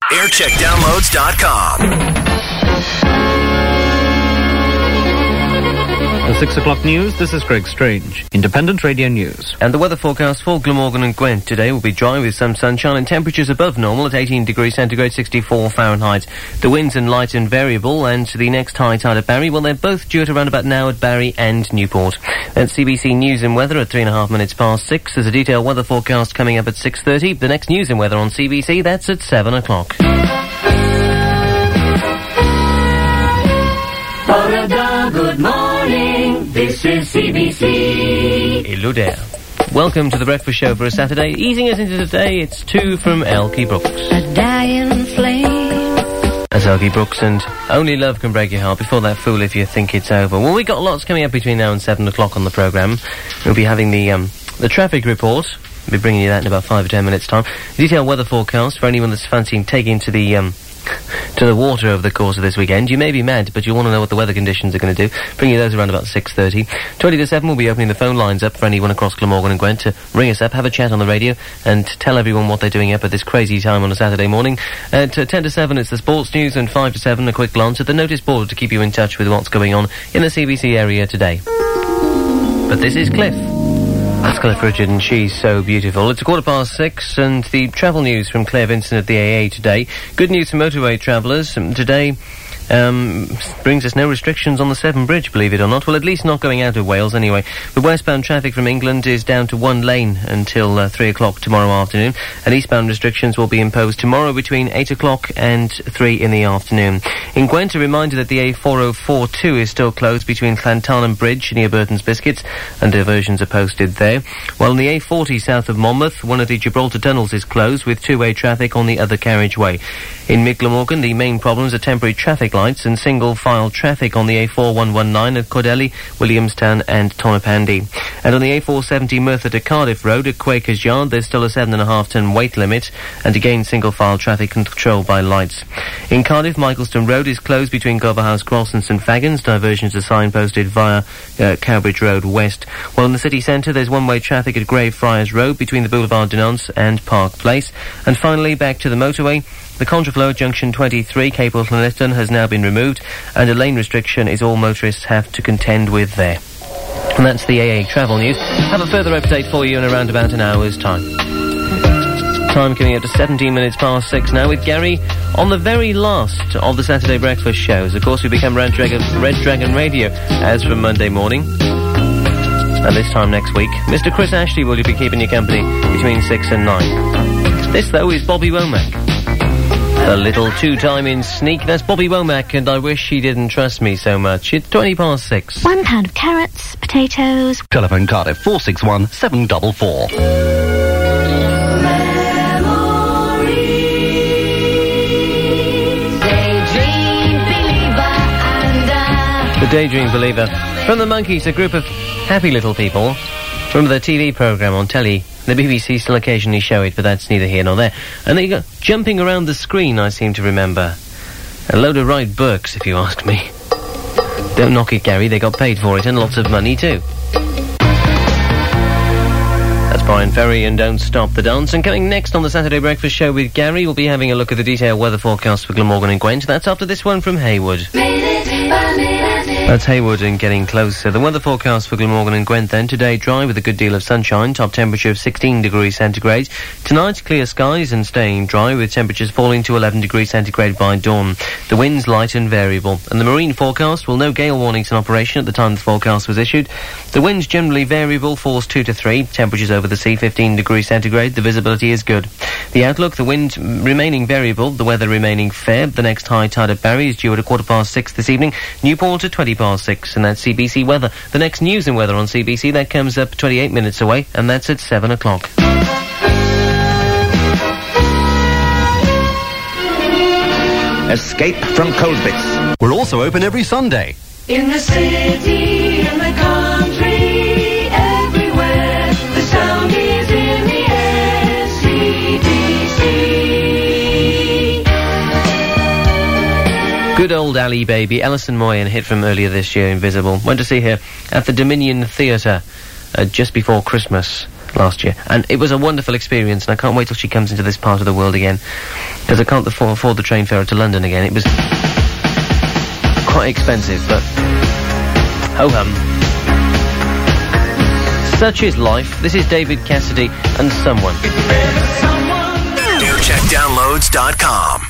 aircheckdownloads.com. The 6 o'clock news, this is Greg Strange. Independent Radio News. And the weather forecast for Glamorgan and Gwent today will be dry with some sunshine and temperatures above normal at 18 degrees centigrade, 64 Fahrenheit. The winds are light and variable, and the next high tide at Barry, well, they're both due at around about now at Barry and Newport. That's CBC News and Weather at 3.5 minutes past 6. There's a detailed weather forecast coming up at 6:30. The next news and weather on CBC, that's at 7 o'clock. Good morning, this is CBC. Hello there. Welcome to the Breakfast Show for a Saturday. Easing us into today, it's 2 from Elkie Brooks. A dying flame. That's Elkie Brooks and Only Love Can Break Your Heart. Before that, Fool If You Think It's Over. Well, we've got lots coming up between now and 7 o'clock on the programme. We'll be having the traffic report. We'll be bringing you that in about 5 or 10 minutes' time. Detailed weather forecast for anyone that's fancying taking to the water over the course of this weekend. You may be mad, but you'll want to know what the weather conditions are going to do. Bring you those around about 6:30. 20 to 7, we'll be opening the phone lines up for anyone across Glamorgan and Gwent to ring us up, have a chat on the radio, and tell everyone what they're doing up at this crazy time on a Saturday morning. At 10 to 7, it's the sports news, and 5 to 7, a quick glance at the notice board to keep you in touch with what's going on in the CBC area today. But this is Cliff. That's Cliff Richard, and she's so beautiful. It's 6:15, and the travel news from Claire Vincent at the AA today. Good news for motorway travellers. Today brings us no restrictions on the Severn Bridge, believe it or not. Well, at least not going out of Wales, anyway. The westbound traffic from England is down to 1 lane until 3 o'clock tomorrow afternoon, and eastbound restrictions will be imposed tomorrow between 8 o'clock and 3 in the afternoon. In Gwent, a reminder that the A4042 is still closed between Llantarnam Bridge near Burton's Biscuits, and diversions are posted there. While in the A40 south of Monmouth, one of the Gibraltar tunnels is closed with two-way traffic on the other carriageway. In Mid Glamorgan, the main problems are temporary traffic lights and single-file traffic on the A4119 at Cordelli, Williamstown and Tonopandi. And on the A470 Merthyr to Cardiff Road at Quakers Yard, there's still a 7.5-ton weight limit, and again single-file traffic controlled by lights. In Cardiff, Michelstone Road is closed between Culverhouse Cross and St Fagans. Diversions are signposted via Cowbridge Road West. While in the city centre, there's one-way traffic at Greyfriars Road between the Boulevard de Nantes and Park Place. And finally, back to the motorway. The contraflow at Junction 23, Capel Llanelton, has now been removed, and a lane restriction is all motorists have to contend with there. And that's the AA travel news. Have a further update for you in around about an hour's time. Time coming up to 17 minutes past 6 now with Gary on the very last of the Saturday breakfast shows. Of course, we become Red Dragon Radio as from Monday morning. And this time next week, Mr. Chris Ashley will be keeping you company between 6 and 9. This, though, is Bobby Womack. A little two-timing sneak. That's Bobby Womack, and I wish he didn't trust me so much. It's 20 past 6. 1 pound of carrots, potatoes. Telephone Cardiff 461 744. The Daydream Believer. From the Monkees, a group of happy little people. From the TV programme on telly. The BBC still occasionally show it, but that's neither here nor there. And they go jumping around the screen, I seem to remember. A load of right Burks, if you ask me. Don't knock it, Gary. They got paid for it, and lots of money, too. That's Brian Ferry and Don't Stop the Dance. And coming next on the Saturday Breakfast Show with Gary, we'll be having a look at the detailed weather forecast for Glamorgan and Gwent. That's after this one from Haywood. That's Haywood and Getting Closer. The weather forecast for Glamorgan and Gwent then. Today, dry with a good deal of sunshine, top temperature of 16 degrees centigrade. Tonight, clear skies and staying dry with temperatures falling to 11 degrees centigrade by dawn. The winds light and variable. And the marine forecast, well, no gale warnings in operation at the time the forecast was issued. The winds generally variable, force 2 to 3. Temperatures over the sea 15 degrees centigrade. The visibility is good. The outlook, the wind remaining variable, the weather remaining fair. The next high tide at Barry is due at 6:15 this evening. Newport at 20 past 6, and that's CBC weather. The next news and weather on CBC, that comes up 28 minutes away, and that's at 7 o'clock. Escape from Coldbits. We're also open every Sunday. In the city, in the country, everywhere, the sound is in the SCDC. Good old Ali Baby, Alison Moyen, hit from earlier this year, Invisible. Went to see her at the Dominion Theatre just before Christmas. last year. And it was a wonderful experience, and I can't wait till she comes into this part of the world again, because I can't afford the train fare to London again. It was quite expensive, but ho-hum. Such is life. This is David Cassidy and Someone. NewCheckDownloads.com.